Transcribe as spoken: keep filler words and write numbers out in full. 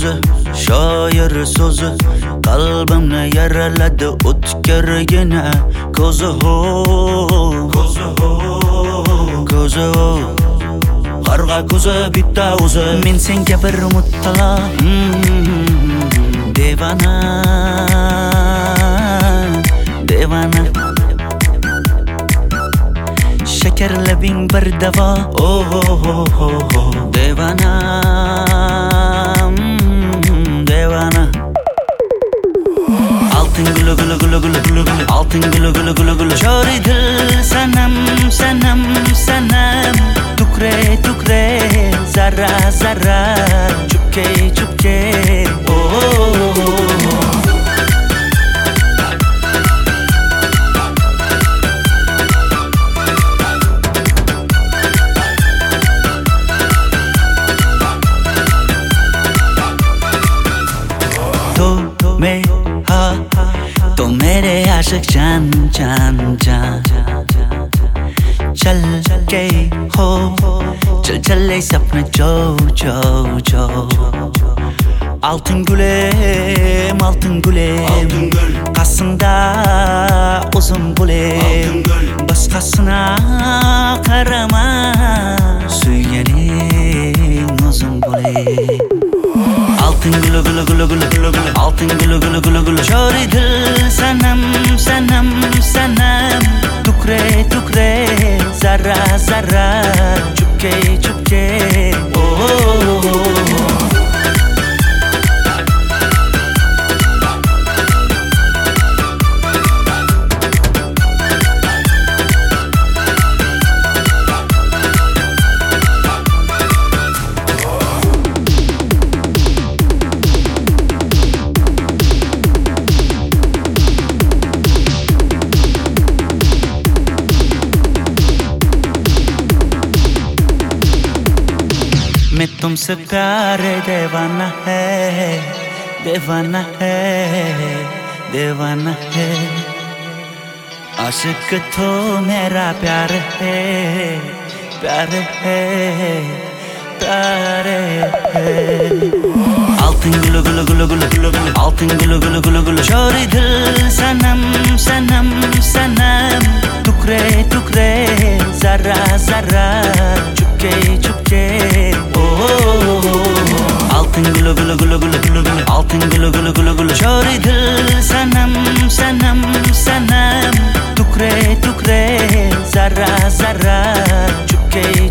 o'zi, shoir so'zi, qalbimni yaraladi o'tkirgina ko'zi ho, ko'zi ho, ko'zi ho. Qarg'a ko'zi bitta o'zi, men senga bir muttalo devona, devona. Şeker labing bir davo, oh oh oh oh, devona, devona. Altın gülü gülü gülü gülü gülü gülü, altın gülü gülü gülü gülü. Şori dil sanam sanam sanam, tukre tukre, zara zara, çupke çupke, oh oh oh. तो मेरे आशिक जान जान जान चल के हो, चल चले सपने जो जो जो. Altın gülüm, altın gülüm, kasında uzun gülüm, başkasına karama, süyenin uzun gülüm. Altın gülü gülü gülü gülü gülü gülü, altın gülü gülü gülü gülü. Şori dil sanam sanam sanam, tukre tukre, zara zara, çupke çupke, oh oh oh. मैं तुमसे प्यार दीवाना है, दीवाना है, दीवाना है. आशिक तो मेरा प्यार है, प्यार है, प्यार है. Altın gülü gülü gülü gülü gülü gülü, altın gülü gülü gülü gülü. Şori dil sanam sanam sanam, tukre tukre, zara zara, çupke çupke. Altın gülü gülü gülü gülü gülü gülü, altın gülü gülü gülü gülü. Şori dil sanam sanam sanam, tukre tukre, zara zara, çupke